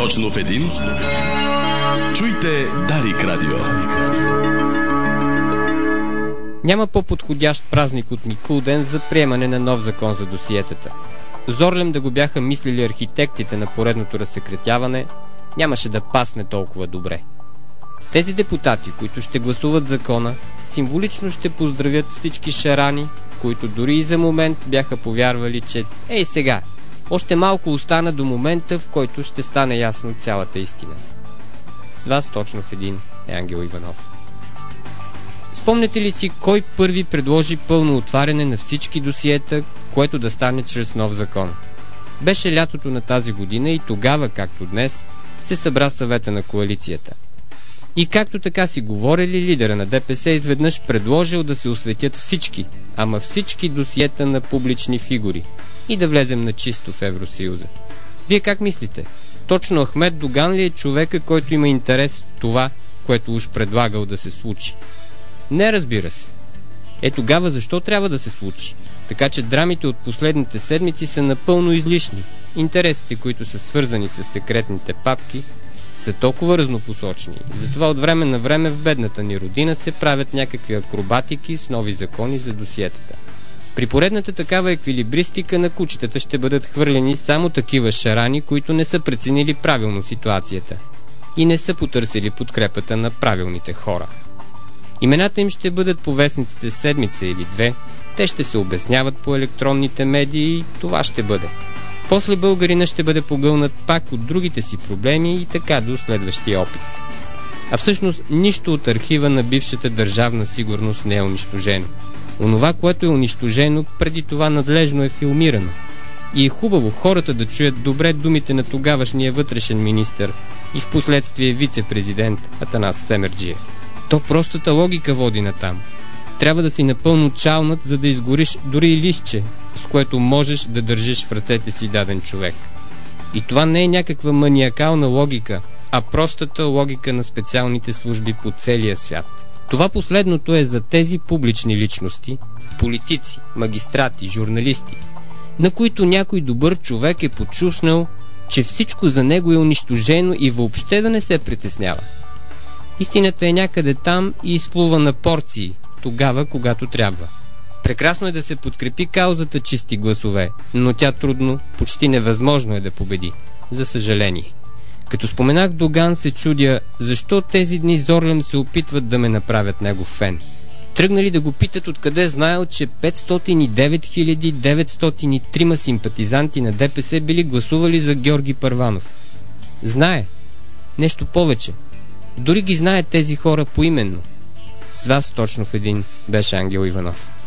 Точно в един. Чуйте Дарик Радио. Няма по-подходящ празник от Никулден за приемане на нов закон за досиетата. Зорлем да го бяха мислили архитектите на поредното разсекретяване, нямаше да пасне толкова добре. Тези депутати, които ще гласуват закона, символично ще поздравят всички шарани, които дори и за момент бяха повярвали, че ей сега, още малко остана до момента, в който ще стане ясно цялата истина. С вас точно в един е Ангел Иванов. Спомняте ли си кой първи предложи пълно отваряне на всички досиета, което да стане чрез нов закон? Беше лятото на тази година и тогава, както днес, се събра съвета на коалицията. И както така си говорили, лидера на ДПС изведнъж предложил да се осветят всички, ама всички досиета на публични фигури и да влезем на чисто в Евросъюза. Вие как мислите? Точно Ахмед Доган ли е човека, който има интерес в това, което уж предлагал да се случи? Не, разбира се. Тогава защо трябва да се случи? Така че драмите от последните седмици са напълно излишни. Интересите, които са свързани с секретните папки, са толкова разнопосочни. Затова от време на време в бедната ни родина се правят някакви акробатики с нови закони за досиетата. При поредната такава еквилибристика на кучетата ще бъдат хвърлени само такива шарани, които не са преценили правилно ситуацията и не са потърсили подкрепата на правилните хора. Имената им ще бъдат по вестниците седмица или две, те ще се обясняват по електронните медии и това ще бъде. После българина ще бъде погълнат пак от другите си проблеми и така до следващия опит. А всъщност нищо от архива на бившата държавна сигурност не е унищожено. Онова, което е унищожено, преди това надлежно е филмирано. И е хубаво хората да чуят добре думите на тогавашния вътрешен министър и в последствие вице-президент Атанас Семерджиев. То простата логика води натам. Трябва да си напълно чалнат, за да изгориш дори и листче, с което можеш да държиш в ръцете си даден човек. И това не е някаква маниакална логика, а простата логика на специалните служби по целия свят. Това последното е за тези публични личности, политици, магистрати, журналисти, на които някой добър човек е почуснал, че всичко за него е унищожено и въобще да не се притеснява. Истината е някъде там и изплува на порции, тогава, когато трябва. Прекрасно е да се подкрепи каузата чисти гласове, но тя трудно, почти невъзможно е да победи, за съжаление. Като споменах Доган, се чудя, защо тези дни Зорлем се опитват да ме направят негов фен. Тръгнали да го питат откъде знаел, че 509 903 симпатизанти на ДПС били гласували за Георги Първанов. Знае. Нещо повече. Дори ги знае тези хора поименно. С вас точно в един беше Ангел Иванов.